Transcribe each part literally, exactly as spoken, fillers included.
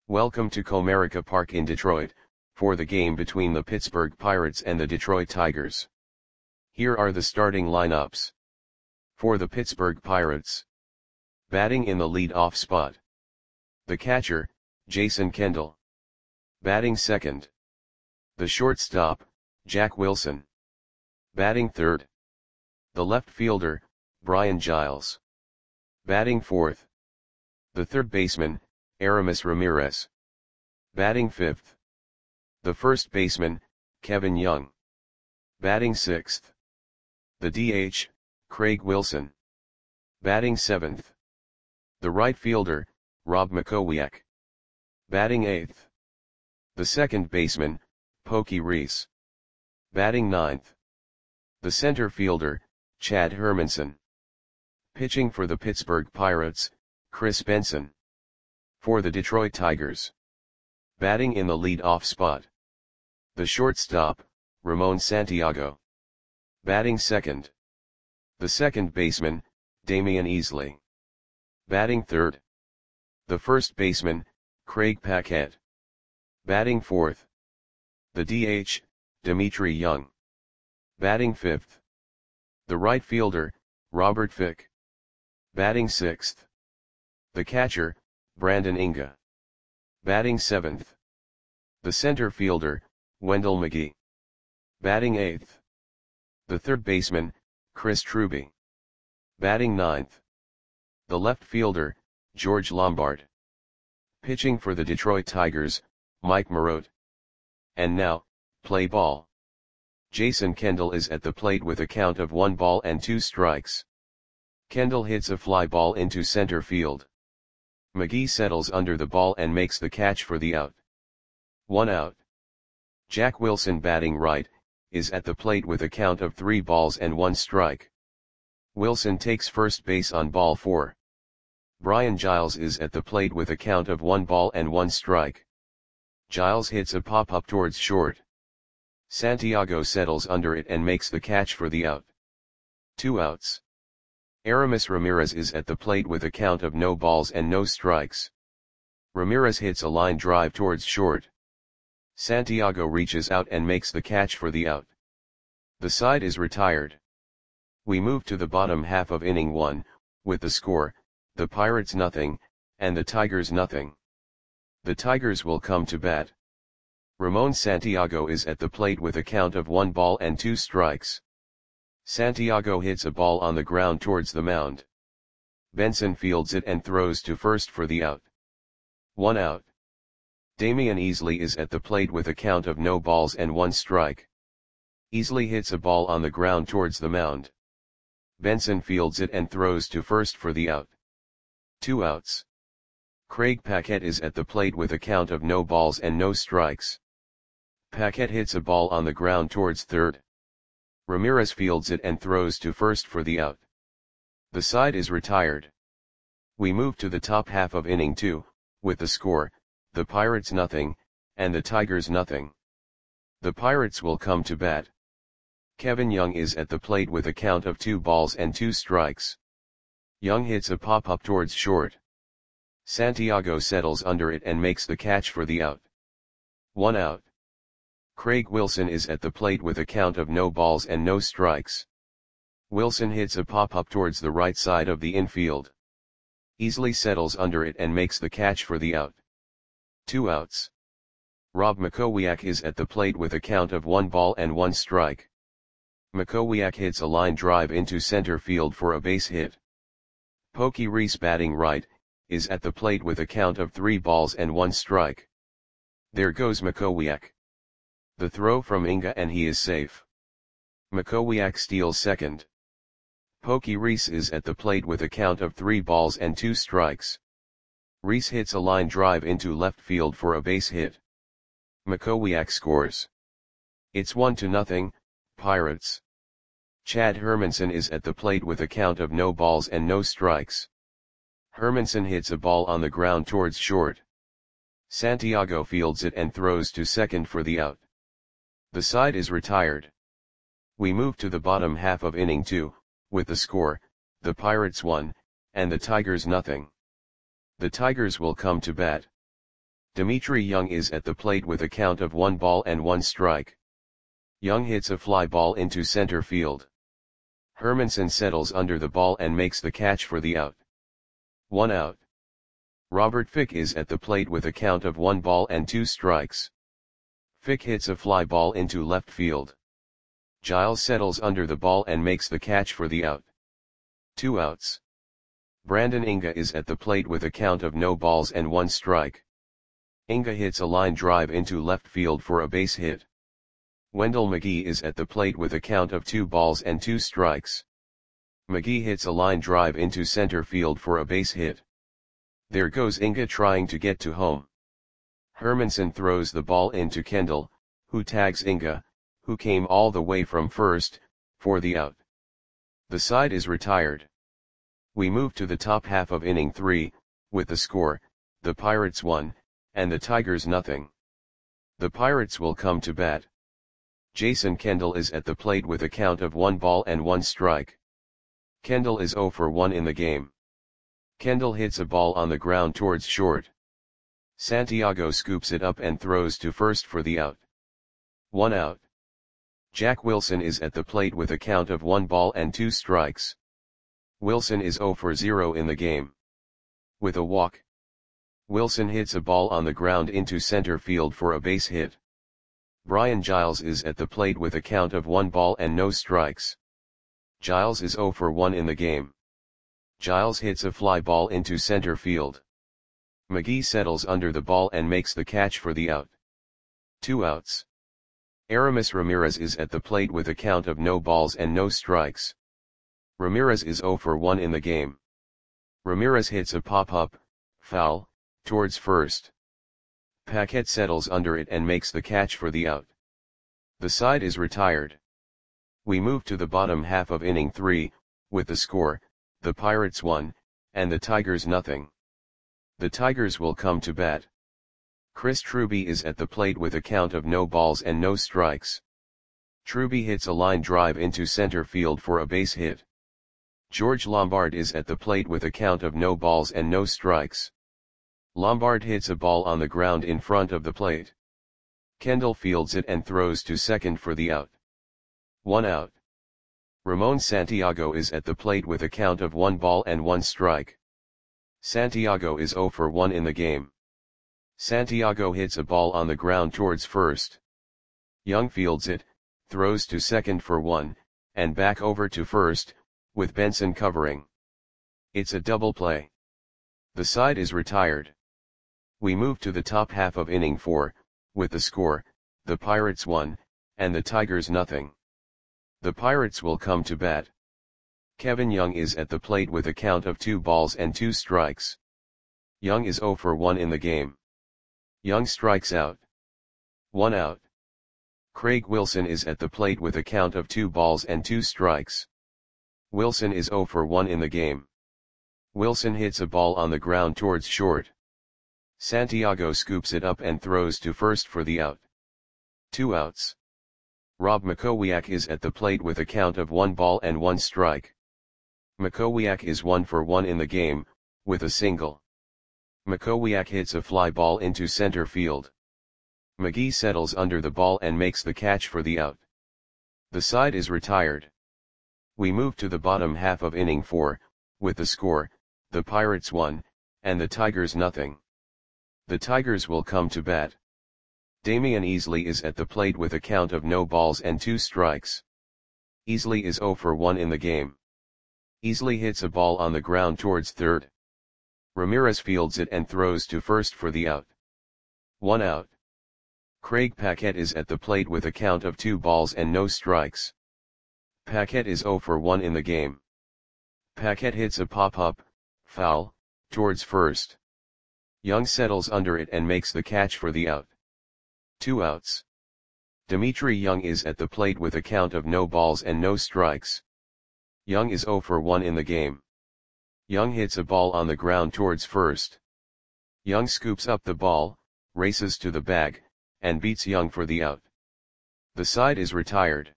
Welcome to Comerica Park in Detroit, for the game between the Pittsburgh Pirates and the Detroit Tigers. Here are the starting lineups. For the Pittsburgh Pirates. Batting in the lead-off spot. The catcher, Jason Kendall. Batting second. The shortstop, Jack Wilson. Batting third. The left fielder, Brian Giles. Batting fourth. The third baseman, Aramis Ramirez. Batting fifth. The first baseman, Kevin Young. Batting sixth. The D H, Craig Wilson. Batting seventh. The right fielder, Rob Makowiak. Batting eighth. The second baseman, Pokey Reese. Batting ninth. The center fielder, Chad Hermanson. Pitching for the Pittsburgh Pirates, Chris Benson. For the Detroit Tigers. Batting in the lead-off spot. The shortstop, Ramon Santiago. Batting second. The second baseman, Damian Easley. Batting third. The first baseman, Craig Paquette. Batting fourth. The D H, Dimitri Young. Batting fifth. The right fielder, Robert Fick. Batting sixth. The catcher, Brandon Inga. Batting seventh. The center fielder, Wendell McGee. Batting eighth. The third baseman, Chris Truby. Batting ninth. The left fielder, George Lombard. Pitching for the Detroit Tigers, Mike Marotte. And now, play ball. Jason Kendall is at the plate with a count of one ball and two strikes. Kendall hits a fly ball into center field. McGee settles under the ball and makes the catch for the out. One out. Jack Wilson, batting right, is at the plate with a count of three balls and one strike. Wilson takes first base on ball four. Brian Giles is at the plate with a count of one ball and one strike. Giles hits a pop-up towards short. Santiago settles under it and makes the catch for the out. Two outs. Aramis Ramirez is at the plate with a count of no balls and no strikes. Ramirez hits a line drive towards short. Santiago reaches out and makes the catch for the out. The side is retired. We move to the bottom half of inning one, with the score, the Pirates nothing, and the Tigers nothing. The Tigers will come to bat. Ramon Santiago is at the plate with a count of one ball and two strikes. Santiago hits a ball on the ground towards the mound. Benson fields it and throws to first for the out. One out. Damian Easley is at the plate with a count of no balls and one strike. Easley hits a ball on the ground towards the mound. Benson fields it and throws to first for the out. Two outs. Craig Paquette is at the plate with a count of no balls and no strikes. Paquette hits a ball on the ground towards third. Ramirez fields it and throws to first for the out. The side is retired. We move to the top half of inning two, with the score, the Pirates nothing, and the Tigers nothing. The Pirates will come to bat. Kevin Young is at the plate with a count of two balls and two strikes. Young hits a pop-up towards short. Santiago settles under it and makes the catch for the out. One out. Craig Wilson is at the plate with a count of no balls and no strikes. Wilson hits a pop-up towards the right side of the infield. Easley settles under it and makes the catch for the out. Two outs. Rob Makowiak is at the plate with a count of one ball and one strike. Makowiak hits a line drive into center field for a base hit. Pokey Reese, batting right, is at the plate with a count of three balls and one strike. There goes Makowiak. The throw from Inga and he is safe. Makowiak steals second. Pokey Reese is at the plate with a count of three balls and two strikes. Reese hits a line drive into left field for a base hit. Makowiak scores. It's one to nothing, Pirates. Chad Hermanson is at the plate with a count of no balls and no strikes. Hermanson hits a ball on the ground towards short. Santiago fields it and throws to second for the out. The side is retired. We move to the bottom half of inning two, with the score, the Pirates one, and the Tigers nothing. The Tigers will come to bat. Dimitri Young is at the plate with a count of one ball and one strike. Young hits a fly ball into center field. Hermanson settles under the ball and makes the catch for the out. One out. Robert Fick is at the plate with a count of one ball and two strikes. Fick hits a fly ball into left field. Giles settles under the ball and makes the catch for the out. Two outs. Brandon Inga is at the plate with a count of no balls and one strike. Inga hits a line drive into left field for a base hit. Wendell McGee is at the plate with a count of two balls and two strikes. McGee hits a line drive into center field for a base hit. There goes Inga trying to get to home. Hermanson throws the ball into Kendall, who tags Inga, who came all the way from first, for the out. The side is retired. We move to the top half of inning three, with the score, the Pirates one, and the Tigers nothing. The Pirates will come to bat. Jason Kendall is at the plate with a count of one ball and one strike. Kendall is oh for one in the game. Kendall hits a ball on the ground towards short. Santiago scoops it up and throws to first for the out. One out. Jack Wilson is at the plate with a count of one ball and two strikes. Wilson is oh for zero in the game. With a walk. Wilson hits a ball on the ground into center field for a base hit. Brian Giles is at the plate with a count of one ball and no strikes. Giles is oh for one in the game. Giles hits a fly ball into center field. McGee settles under the ball and makes the catch for the out. Two outs. Aramis Ramirez is at the plate with a count of no balls and no strikes. Ramirez is oh for one in the game. Ramirez hits a pop-up, foul, towards first. Paquette settles under it and makes the catch for the out. The side is retired. We move to the bottom half of inning three, with the score, the Pirates one, and the Tigers nothing. The Tigers will come to bat. Chris Truby is at the plate with a count of no balls and no strikes. Truby hits a line drive into center field for a base hit. George Lombard is at the plate with a count of no balls and no strikes. Lombard hits a ball on the ground in front of the plate. Kendall fields it and throws to second for the out. One out. Ramon Santiago is at the plate with a count of one ball and one strike. Santiago is oh for one in the game. Santiago hits a ball on the ground towards first. Young fields it, throws to second for one, and back over to first, with Benson covering. It's a double play. The side is retired. We move to the top half of inning four, with the score, the Pirates one, and the Tigers nothing. The Pirates will come to bat. Kevin Young is at the plate with a count of two balls and two strikes. Young is oh for one in the game. Young strikes out. One out. Craig Wilson is at the plate with a count of two balls and two strikes. Wilson is oh for one in the game. Wilson hits a ball on the ground towards short. Santiago scoops it up and throws to first for the out. Two outs. Rob Makowiak is at the plate with a count of one ball and one strike. Makowiak is one for one in the game, with a single. Makowiak hits a fly ball into center field. McGee settles under the ball and makes the catch for the out. The side is retired. We move to the bottom half of inning four, with the score, the Pirates one, and the Tigers nothing. The Tigers will come to bat. Damian Easley is at the plate with a count of no balls and two strikes. Easley is oh for one in the game. Easley hits a ball on the ground towards third. Ramirez fields it and throws to first for the out. One out. Craig Paquette is at the plate with a count of two balls and no strikes. Paquette is oh for one in the game. Paquette hits a pop-up, foul, towards first. Young settles under it and makes the catch for the out. Two outs. Dimitri Young is at the plate with a count of no balls and no strikes. Young is oh for one in the game. Young hits a ball on the ground towards first. Young scoops up the ball, races to the bag, and beats Young for the out. The side is retired.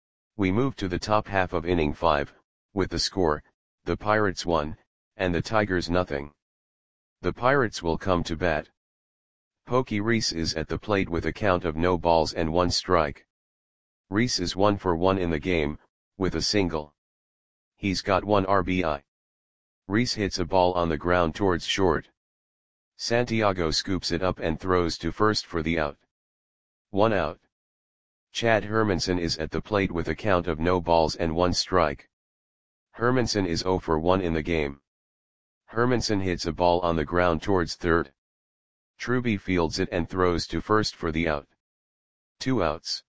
We move to the top half of inning five, with the score, the Pirates one, and the Tigers nothing. The Pirates will come to bat. Pokey Reese is at the plate with a count of no balls and one strike. Reese is one for one in the game, with a single. He's got one R B I. Reese hits a ball on the ground towards short. Santiago scoops it up and throws to first for the out. One out. Chad Hermanson is at the plate with a count of no balls and one strike. Hermanson is zero for one in the game. Hermanson hits a ball on the ground towards third. Truby fields it and throws to first for the out. Two outs.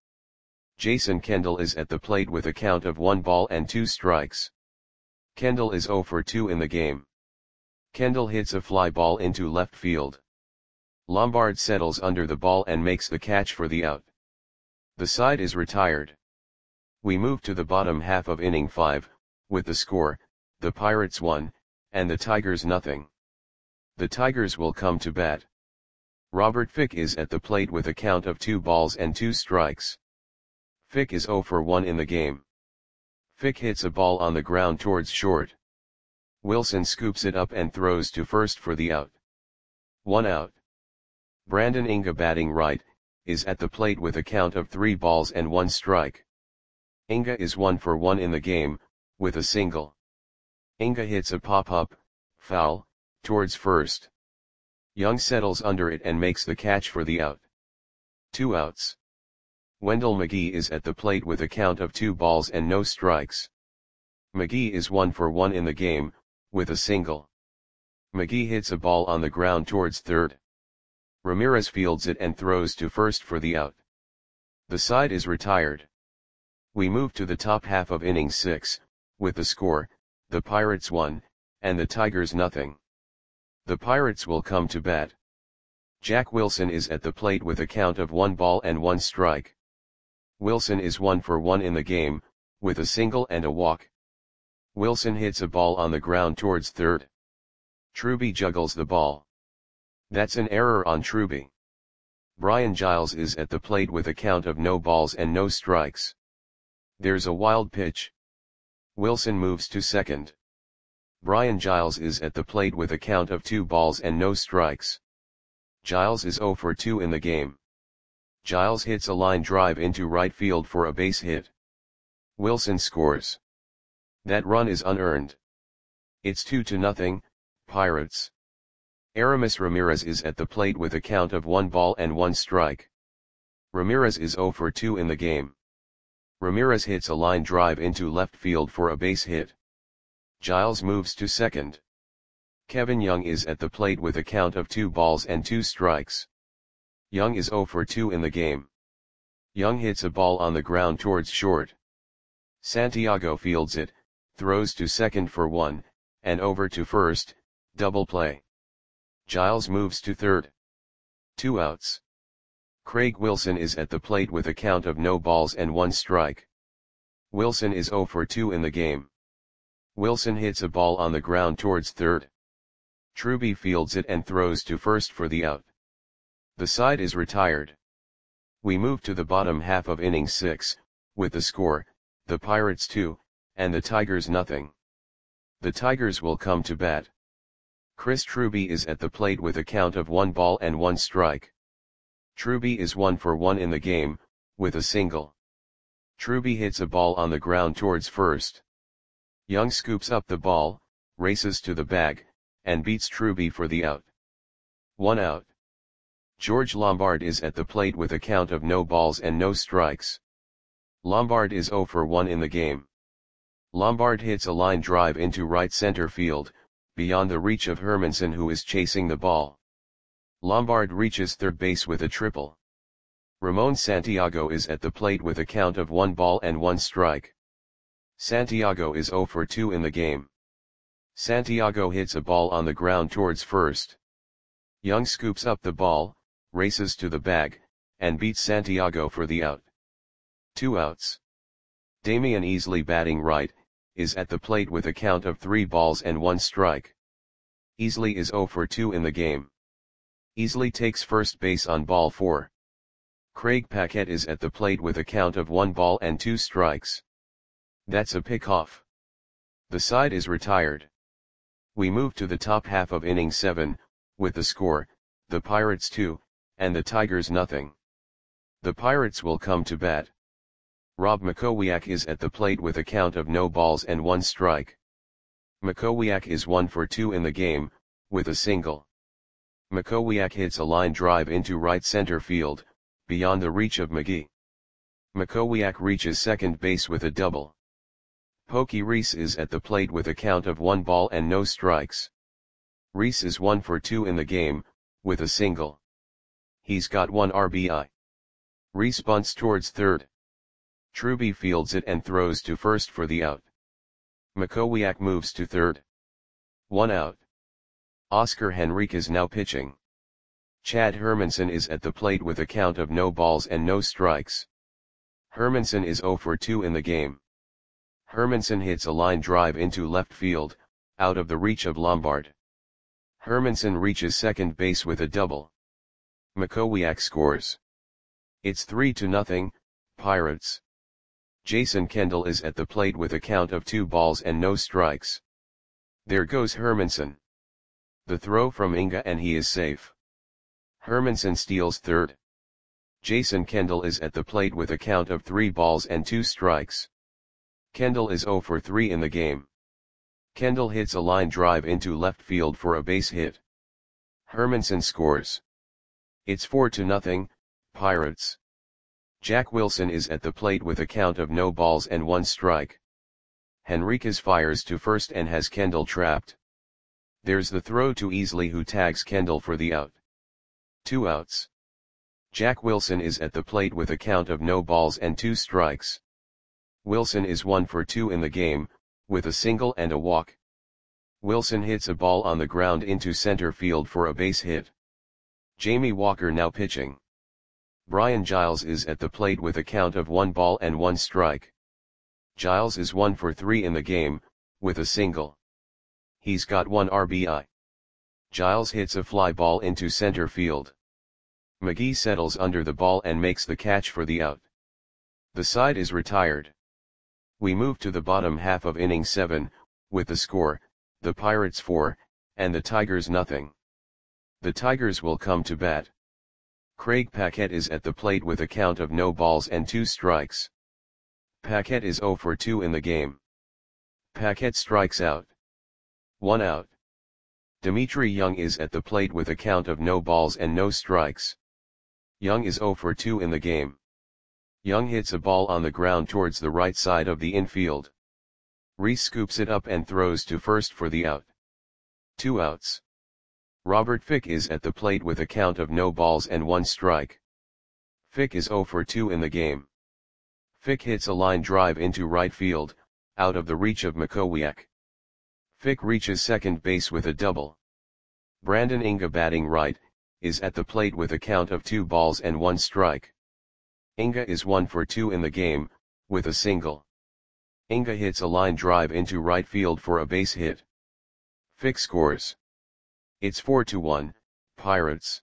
Jason Kendall is at the plate with a count of one ball and two strikes. Kendall is zero for two in the game. Kendall hits a fly ball into left field. Lombard settles under the ball and makes the catch for the out. The side is retired. We move to the bottom half of inning five, with the score, the Pirates one, and the Tigers nothing. The Tigers will come to bat. Robert Fick is at the plate with a count of two balls and two strikes. Fick is zero for one in the game. Fick hits a ball on the ground towards short. Wilson scoops it up and throws to first for the out. One out. Brandon Inga, batting right, is at the plate with a count of three balls and one strike. Inga is one for one in the game, with a single. Inga hits a pop-up, foul, towards first. Young settles under it and makes the catch for the out. Two outs. Wendell McGee is at the plate with a count of two balls and no strikes. McGee is one for one in the game, with a single. McGee hits a ball on the ground towards third. Ramirez fields it and throws to first for the out. The side is retired. We move to the top half of inning six, with the score, the Pirates one, and the Tigers nothing. The Pirates will come to bat. Jack Wilson is at the plate with a count of one ball and one strike. Wilson is one for one in the game, with a single and a walk. Wilson hits a ball on the ground towards third. Truby juggles the ball. That's an error on Truby. Brian Giles is at the plate with a count of no balls and no strikes. There's a wild pitch. Wilson moves to second. Brian Giles is at the plate with a count of two balls and no strikes. Giles is zero for two in the game. Giles hits a line drive into right field for a base hit. Wilson scores. That run is unearned. It's two to nothing, Pirates. Aramis Ramirez is at the plate with a count of one ball and one strike. Ramirez is zero for two in the game. Ramirez hits a line drive into left field for a base hit. Giles moves to second. Kevin Young is at the plate with a count of two balls and two strikes. Young is zero for two in the game. Young hits a ball on the ground towards short. Santiago fields it, throws to second for one, and over to first, double play. Giles moves to third. Two outs. Craig Wilson is at the plate with a count of no balls and one strike. Wilson is zero for two in the game. Wilson hits a ball on the ground towards third. Truby fields it and throws to first for the out. The side is retired. We move to the bottom half of inning six, with the score, the Pirates two, and the Tigers nothing. The Tigers will come to bat. Chris Truby is at the plate with a count of one ball and one strike. Truby is one for one in the game, with a single. Truby hits a ball on the ground towards first. Young scoops up the ball, races to the bag, and beats Truby for the out. One out. George Lombard is at the plate with a count of no balls and no strikes. Lombard is zero for one in the game. Lombard hits a line drive into right center field, beyond the reach of Hermanson, who is chasing the ball. Lombard reaches third base with a triple. Ramon Santiago is at the plate with a count of one ball and one strike. Santiago is zero for two in the game. Santiago hits a ball on the ground towards first. Young scoops up the ball, races to the bag, and beats Santiago for the out. Two outs. Damian Easley, batting right, is at the plate with a count of three balls and one strike. Easley is zero for two in the game. Easley takes first base on ball four. Craig Paquette is at the plate with a count of one ball and two strikes. That's a pickoff. The side is retired. We move to the top half of inning seven, with the score, the Pirates two, and the Tigers nothing. The Pirates will come to bat. Rob Makowiak is at the plate with a count of no balls and one strike. Makowiak is one for two in the game, with a single. Makowiak hits a line drive into right center field, beyond the reach of McGee. Makowiak reaches second base with a double. Pokey Reese is at the plate with a count of one ball and no strikes. Reese is one for two in the game, with a single. He's got one R B I. Reese bunts towards third. Truby fields it and throws to first for the out. Makowiak moves to third. One out. Oscar Henriquez now pitching. Chad Hermanson is at the plate with a count of no balls and no strikes. Hermanson is zero for two in the game. Hermanson hits a line drive into left field, out of the reach of Lombard. Hermanson reaches second base with a double. Makowiak scores. It's three to nothing, Pirates. Jason Kendall is at the plate with a count of two balls and no strikes. There goes Hermanson. The throw from Inga and he is safe. Hermanson steals third. Jason Kendall is at the plate with a count of three balls and two strikes. Kendall is zero for three in the game. Kendall hits a line drive into left field for a base hit. Hermanson scores. It's four to nothing, Pirates. Jack Wilson is at the plate with a count of no balls and one strike. Henriquez fires to first and has Kendall trapped. There's the throw to Easley, who tags Kendall for the out. Two outs. Jack Wilson is at the plate with a count of no balls and two strikes. Wilson is one for two in the game, with a single and a walk. Wilson hits a ball on the ground into center field for a base hit. Jamie Walker now pitching. Brian Giles is at the plate with a count of one ball and one strike. Giles is one for three in the game, with a single. He's got one R B I. Giles hits a fly ball into center field. McGee settles under the ball and makes the catch for the out. The side is retired. We move to the bottom half of inning seven, with the score, the Pirates four, and the Tigers nothing. The Tigers will come to bat. Craig Paquette is at the plate with a count of no balls and two strikes. Paquette is zero for two in the game. Paquette strikes out. One out. Dimitri Young is at the plate with a count of no balls and no strikes. Young is zero for two in the game. Young hits a ball on the ground towards the right side of the infield. Reese scoops it up and throws to first for the out. Two outs. Robert Fick is at the plate with a count of no balls and one strike. Fick is zero for two in the game. Fick hits a line drive into right field, out of the reach of Makowiak. Fick reaches second base with a double. Brandon Inga, batting right, is at the plate with a count of two balls and one strike. Inga is one for two in the game, with a single. Inga hits a line drive into right field for a base hit. Fick scores. It's four to one, Pirates.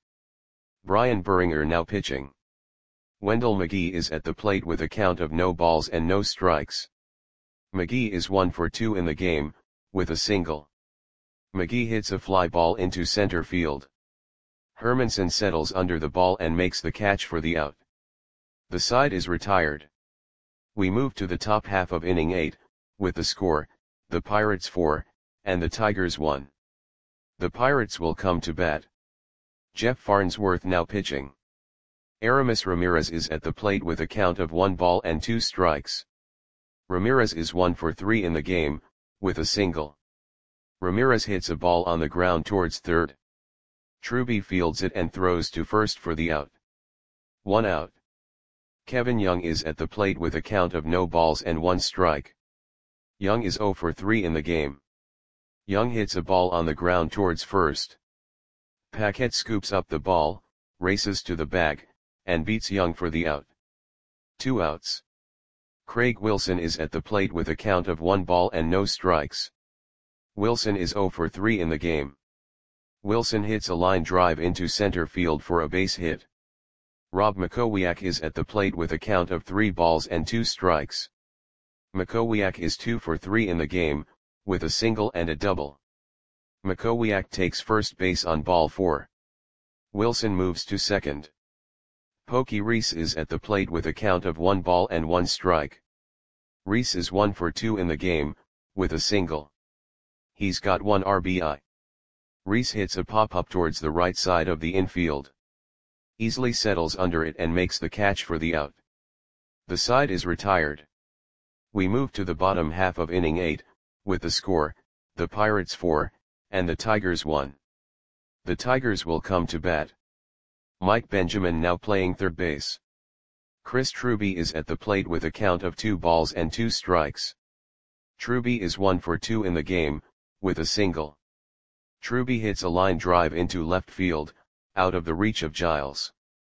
Brian Buringer now pitching. Wendell McGee is at the plate with a count of no balls and no strikes. McGee is one for two in the game, with a single. McGee hits a fly ball into center field. Hermanson settles under the ball and makes the catch for the out. The side is retired. We move to the top half of inning eight, with the score, the Pirates four, and the Tigers one. The Pirates will come to bat. Jeff Farnsworth now pitching. Aramis Ramirez is at the plate with a count of one ball and two strikes. Ramirez is one for three in the game, with a single. Ramirez hits a ball on the ground towards third. Truby fields it and throws to first for the out. One out. Kevin Young is at the plate with a count of no balls and one strike. Young is zero for three in the game. Young hits a ball on the ground towards first. Paquette scoops up the ball, races to the bag, and beats Young for the out. Two outs. Craig Wilson is at the plate with a count of one ball and no strikes. Wilson is zero for three in the game. Wilson hits a line drive into center field for a base hit. Rob Makowiak is at the plate with a count of three balls and two strikes. Makowiak is two for three in the game, with a single and a double. Makowiak takes first base on ball four. Wilson moves to second. Pokey Reese is at the plate with a count of one ball and one strike. Reese is one for two in the game, with a single. He's got one R B I. Reese hits a pop-up towards the right side of the infield. Easily settles under it and makes the catch for the out. The side is retired. We move to the bottom half of inning eight, with the score, the Pirates four, and the Tigers one. The Tigers will come to bat. Mike Benjamin now playing third base. Chris Truby is at the plate with a count of two balls and two strikes. Truby is one for two in the game, with a single. Truby hits a line drive into left field, out of the reach of Giles.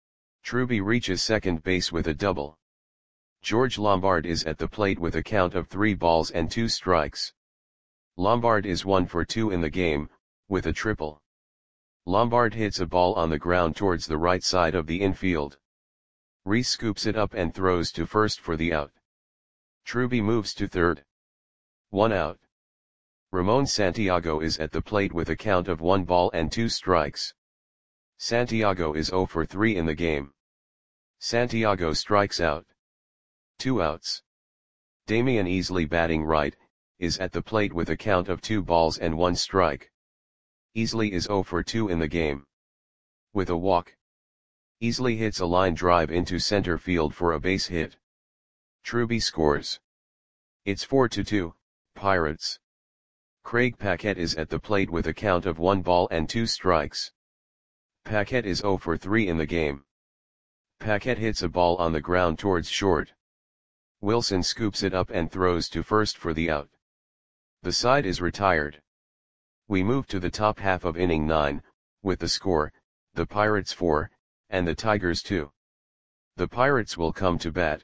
Truby reaches second base with a double. George Lombard is at the plate with a count of three balls and two strikes. Lombard is one for two in the game, with a triple. Lombard hits a ball on the ground towards the right side of the infield. Reese scoops it up and throws to first for the out. Truby moves to third. One out. Ramon Santiago is at the plate with a count of one ball and two strikes. Santiago is zero for three in the game. Santiago strikes out. Two outs. Damian Easley batting right, is at the plate with a count of two balls and one strike. Easley is zero for two in the game. With a walk. Easley hits a line drive into center field for a base hit. Truby scores. It's four to two, Pirates. Craig Paquette is at the plate with a count of one ball and two strikes. Paquette is zero for three in the game. Paquette hits a ball on the ground towards short. Wilson scoops it up and throws to first for the out. The side is retired. We move to the top half of inning nine, with the score, the Pirates four, and the Tigers two. The Pirates will come to bat.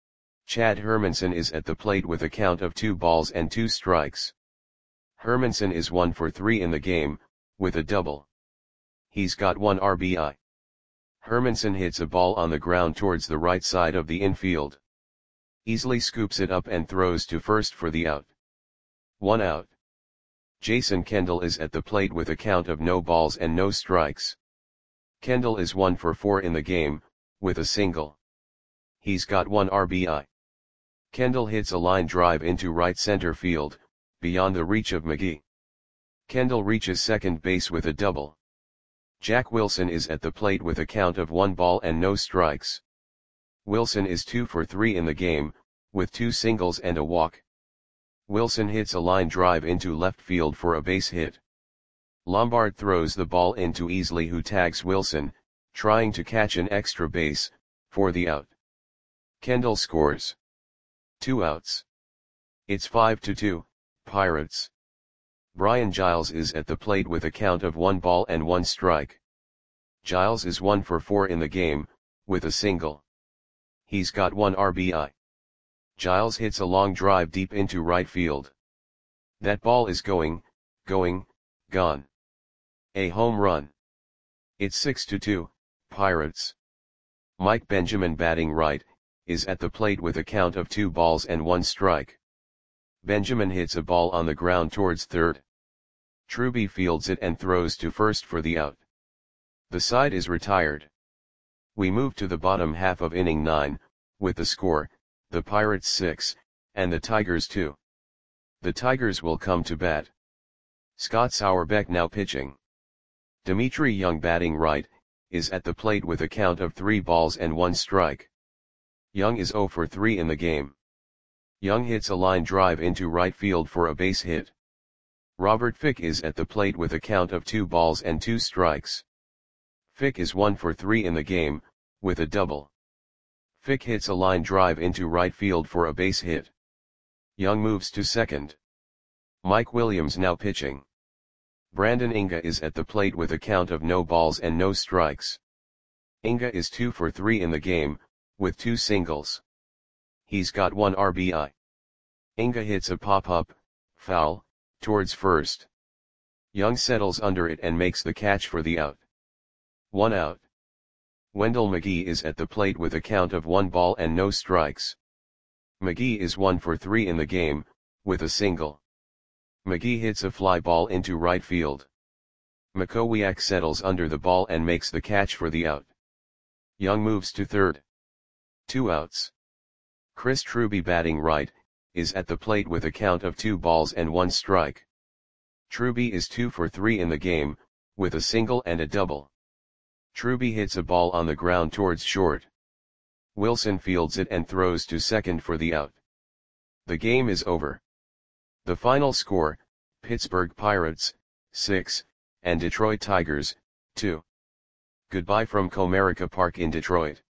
Chad Hermanson is at the plate with a count of two balls and two strikes. Hermanson is one for three in the game, with a double. He's got one R B I. Hermanson hits a ball on the ground towards the right side of the infield. Easily scoops it up and throws to first for the out. One out. Jason Kendall is at the plate with a count of no balls and no strikes. Kendall is one for four in the game, with a single. He's got one R B I. Kendall hits a line drive into right center field, beyond the reach of McGee. Kendall reaches second base with a double. Jack Wilson is at the plate with a count of one ball and no strikes. Wilson is two for three in the game, with two singles and a walk. Wilson hits a line drive into left field for a base hit. Lombard throws the ball into Easley, who tags Wilson, trying to catch an extra base, for the out. Kendall scores. Two outs. It's five to two, Pirates. Brian Giles is at the plate with a count of one ball and one strike. Giles is one for four in the game, with a single. He's got one R B I. Giles hits a long drive deep into right field. That ball is going, going, gone. A home run. It's six to two, Pirates. Mike Benjamin batting right, is at the plate with a count of two balls and one strike. Benjamin hits a ball on the ground towards third. Truby fields it and throws to first for the out. The side is retired. We move to the bottom half of inning nine, with the score, the Pirates six, and the Tigers two. The Tigers will come to bat. Scott Sauerbeck now pitching. Dimitri Young batting right, is at the plate with a count of three balls and one strike. Young is zero for three in the game. Young hits a line drive into right field for a base hit. Robert Fick is at the plate with a count of two balls and two strikes. Fick is one for three in the game, with a double. Fick hits a line drive into right field for a base hit. Young moves to second. Mike Williams now pitching. Brandon Inga is at the plate with a count of no balls and no strikes. Inga is two for three in the game, with two singles. He's got one R B I. Inga hits a pop-up, foul, towards first. Young settles under it and makes the catch for the out. One out. Wendell McGee is at the plate with a count of one ball and no strikes. McGee is one for three in the game, with a single. McGee hits a fly ball into right field. Makowiak settles under the ball and makes the catch for the out. Young moves to third. Two outs. Chris Truby, batting right, is at the plate with a count of two balls and one strike. Truby is two for three in the game, with a single and a double. Truby hits a ball on the ground towards short. Wilson fields it and throws to second for the out. The game is over. The final score, Pittsburgh Pirates, six, and Detroit Tigers, two. Goodbye from Comerica Park in Detroit.